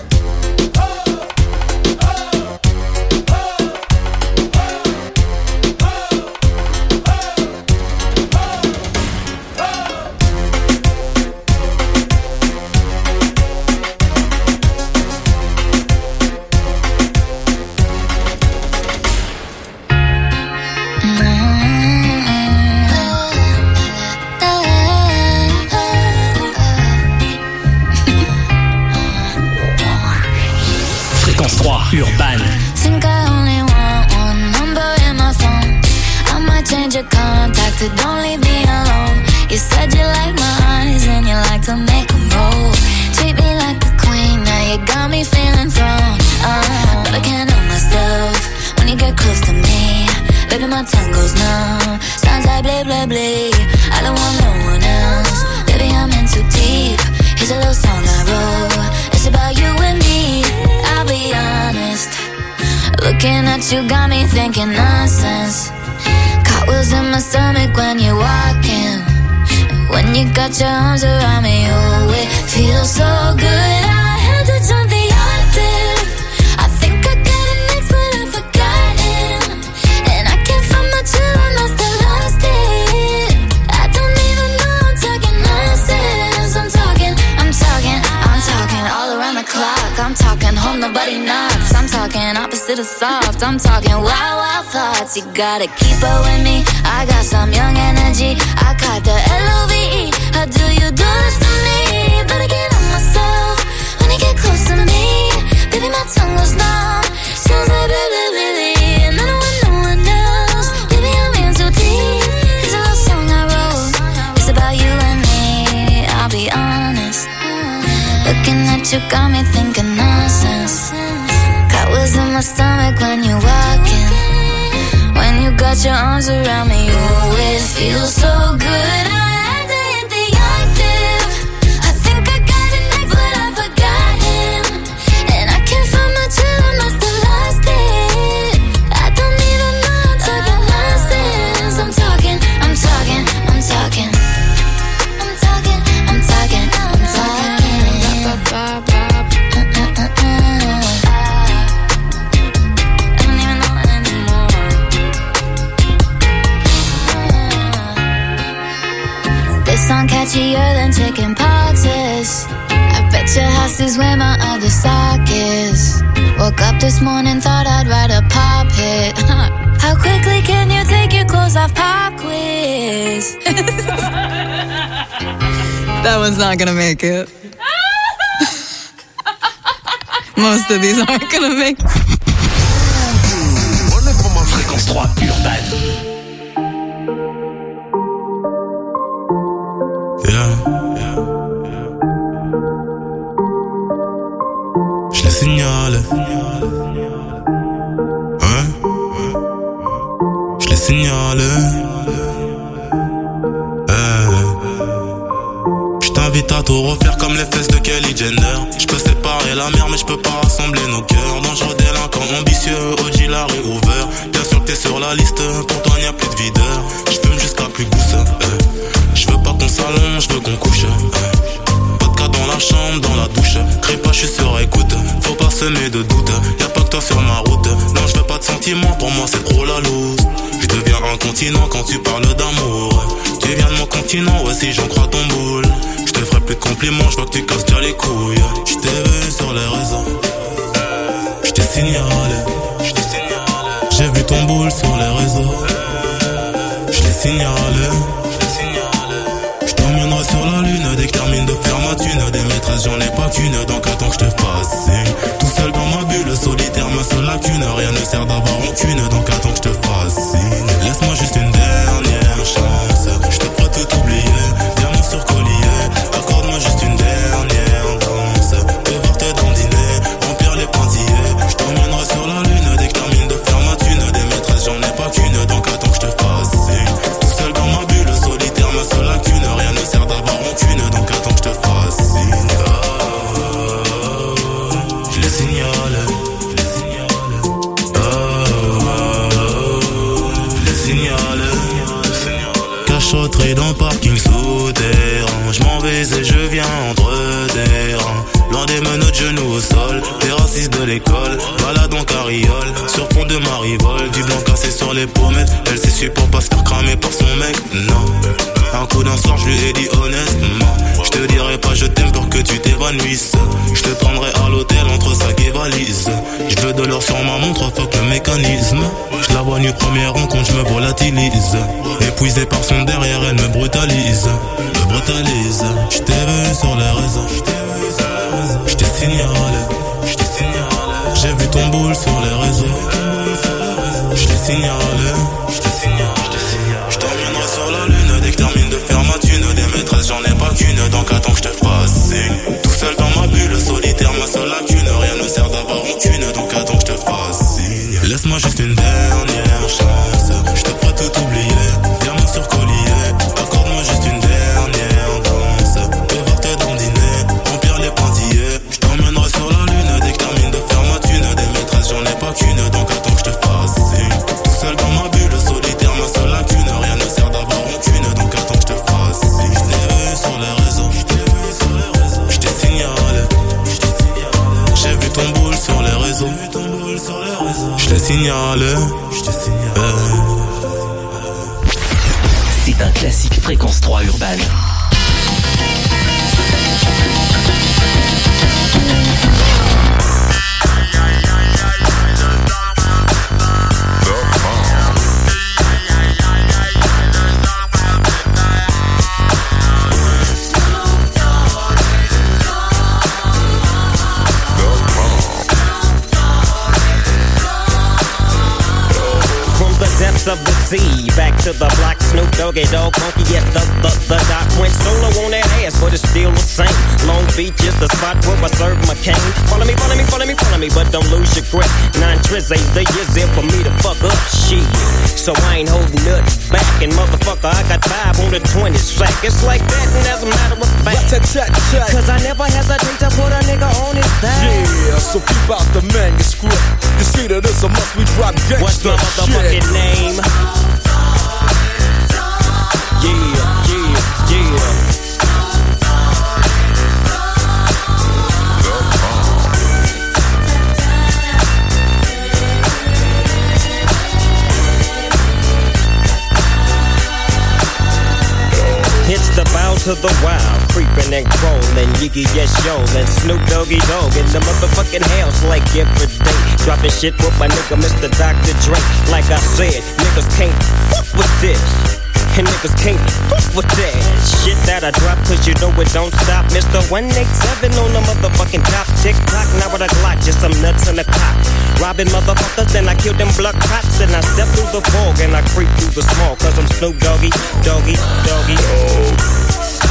Fréquence trois, Urban.
Think I only want one number in my phone. I might change your contact, but don't leave me alone. You said you like my eyes and you like to make 'em roll. Treat me like a queen, now you got me feeling thrown. Uh, but I can't help myself when you get close to me. Baby, my tongue goes numb. Sounds like blah, blah, blah. I don't want no one else. Baby, I'm in too deep. Here's a little song I wrote. It's about you and me. I'll be honest. Looking at you got me thinking nonsense. Cartwheels in my stomach when you're walking. When you got your arms around me, oh, it feels so good. I had to jump the octave. I think I got an ex, but I've forgotten. And I can't find my chill, I must have lost it. I don't even know I'm talking nonsense. I'm talking, I'm talking, I'm talking all around the clock. I'm talking home, nobody knocks. I'm talking opposite of soft. I'm talking wild, wild thoughts. You gotta keep up with me. I got some young energy. I caught the L O V E. How do you do this to me? But I can't help myself when you get close to me. Baby, my tongue goes numb. Sounds like blah, blah, blah, blah. And I don't want no one else. Baby, I'm in too deep. Here's a little song I wrote. It's about you and me. I'll be honest. Looking at you got me thinking nonsense. Cartwheels in my stomach when you're walking. When you got your arms around me, oh, it feels so good. I had to hit the octave. I think I got an ex, but I've forgotten. And I can't find my chill, I must have lost it. I don't even know I'm talking nonsense. I'm talking, I'm talking, I'm talking. I'm talking, I'm talking, I'm talking. Song catchier than chicken poxes. I bet your house is where my other sock is. Woke up this morning, thought I'd write a pop hit. How quickly can you take your clothes off? Pop quiz.
That one's not gonna make it. Most of these aren't gonna make it.
Fréquence trois Urban.
Yeah, yeah, yeah. Je les signale. Hein? Je les signale. J't'invite à tout refaire comme les fesses de Kelly Jenner. J'peux séparer la mer mais j'peux pas rassembler nos cœurs. Dangereux délinquant ambitieux, O G Larry Hoover. Bien sûr que t'es sur la liste, pour toi y'a plus de videur. J'fume jusqu'à plus gousse, euh. J'veux pas qu'on s'allonge, j'veux qu'on couche, euh. Pas de cas dans la chambre, dans la douche. Crie pas, j'suis sur écoute. Faut pas semer de doute, y'a pas que toi sur ma route. Non j'veux pas de sentiments, pour moi c'est trop la loose. J'deviens incontinent quand tu parles d'amour. Tu viens de mon continent, ouais si j'en crois ton boule. J'te ferai plus de compliments, j'vois que tu casses déjà les couilles. J't'ai vu sur les réseaux, j't'ai signalé. J'ai vu ton boule sur les réseaux, j't'ai signalé. J't'emmènerai sur la lune dès que termine de faire ma thune. Des maîtresses j'en ai pas qu'une, donc attends que j'te fasse signe. Tout seul dans ma bulle, solitaire, ma seule lacune. Rien ne sert d'avoir rancune, donc attends que j'te fasse signe. Laisse-moi juste une dernière chance, j'te ferai tout oublier. Diamant sur collier, accorde-moi juste une dernière danse. Devoir te dandiner, remplir les pointillés. J't'emmènerai sur la lune dès que termine de faire ma thune. Des maîtresses j'en ai pas qu'une, donc attends que j'te fasse signe. Tout seul dans ma bulle, solitaire, ma seule lacune. Rien ne sert d'avoir rancune, donc attends que j'te fasse signe. Oh, je les signale. Oh, je les signale. Cachotterie dans le parking souterrain. J'm'en vais et je viens entre terrain. Loin des menottes, genoux au sol. Des racistes de l'école, balade en carriole. Sur fond de marivole, du blanc cassé sur les pommettes. Elle s'est su pour pas se faire cramer par son mec. Non, un coup d'un soir je lui ai dit honnêtement. Je te dirai pas je t'aime pour que tu t'évanouisses. Je te prendrai à l'hôtel entre sac et valise. Je veux de l'or sur ma montre, fuck le mécanisme. Je la vois nue première rencontre, je me volatilise. Épuisé par son derrière, elle me brutalise. Me brutalise. Je t'ai vu sur les réseaux, je t'ai signalé. J'ai vu ton boule sur les réseaux, je t'ai signalé. Je t'emmènerai sur la lune dès que termine de faire ma thune. Des maîtresses j'en ai pas qu'une, donc attends que je te fasse signe. Tout seul dans ma bulle, solitaire, ma seule lacune. Rien ne sert d'avoir rancune, donc attends que je te fasse signe. Laisse-moi juste une dernière chance, je te ferai tout oublier. Diamant sur collier, accorde-moi juste une dernière danse. Devoir te dandiner, remplir les pointillés. Je t'emmènerai sur la lune dès que termine de faire ma thune. Des maîtresses j'en ai pas qu'une, donc attends que je te fasse signe. Tout seul dans ma bulle, solitaire, ma seule lacune. Rien ne sert d'avoir rancune, donc attends que je te fasse signe. Je t'ai vu sur les réseaux, je t'ai signalé. J'ai vu ton boule sur les réseaux, je t'ai signalé. euh.
C'est un classique Fréquence trois Urban.
Of the sea, back to the block, Snoop Doggy Dogg, funky, yes, the, the, the doc went solo on that ass, but it's still the same. Long Beach is the spot where I serve my cane. Follow me, follow me, follow me, follow me, but don't lose your grip. Nine trizz ain't the years in for me to fuck up shit. So I ain't holding nothing back, and motherfucker, I got five on the twenty sack. It's like that, and as a matter of fact, cause I never hesitate to put a nigga on his back.
Yeah, so keep out the manuscript. You see that it's a must we drop gangsta.
What's my motherfucking
shit.
name? Yeah, yeah, yeah. It's the bow to the wild, creeping and crawling, Yiggy yes yo, and Snoop Doggy Dogg in the motherfucking house like every day, dropping shit with my nigga Mister Doctor Dre. Like I said, niggas can't fuck with this. and niggas can't fuck with that shit that I drop, cause you know it don't stop. Mister one eighty-seven on the motherfucking top. Tick tock, now with a Glock, just some nuts in the cop. Robbing motherfuckers, then I kill them blood cops. And I step through the fog and I creep through the small, cause I'm Snoop Doggy, Doggy, Doggy. Oh.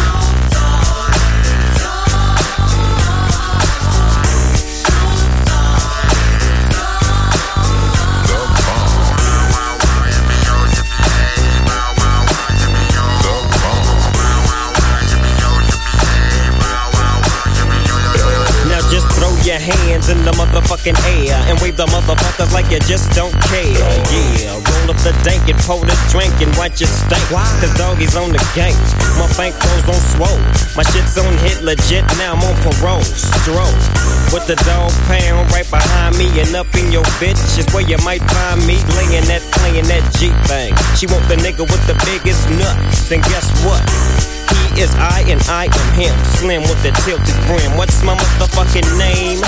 Just throw your hands in the motherfucking air and wave the motherfuckers like you just don't care. Yeah, roll up the dank and pour the drink and watch it stink. Cause doggies on the gang, my bankroll's on swole. My shit's on hit legit, now I'm on parole. Stroke with the dog pound right behind me and up in your bitch is where you might find me laying that, playing that G thing. She want the nigga with the biggest nuts, and guess what? He is I and I am him. Slim with the tilted brim. What's my motherfucking name?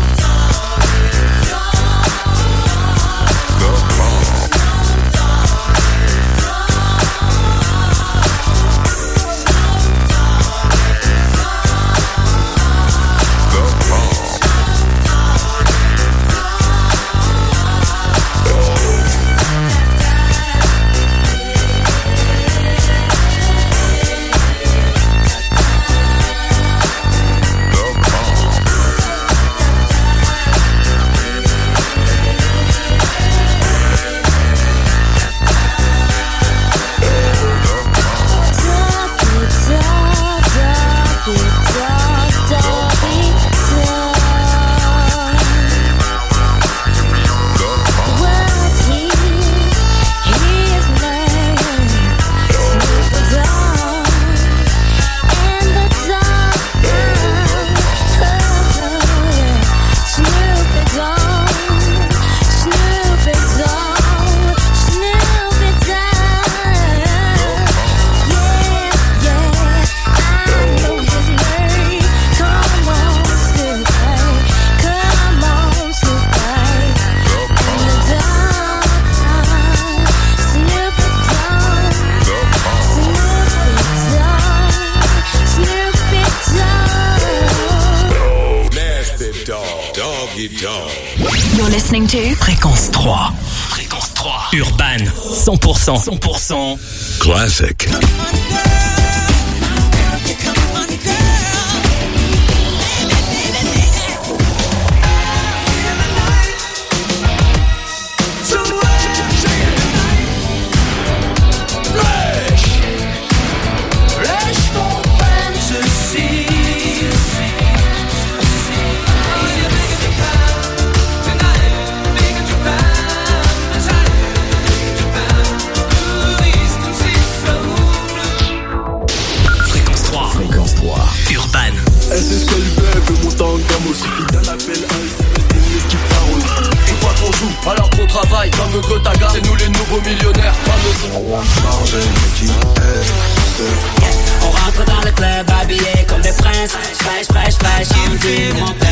You're listening to Fréquence trois. Fréquence trois. Urban. cent pour cent. cent pour cent.
Classic.
Alors qu'on travaille comme Gotaga, c'est nous les nouveaux millionnaires.
On rentre dans le club habillé comme des princes. Fraîche, fraîche, fraîche, il me dit mon père.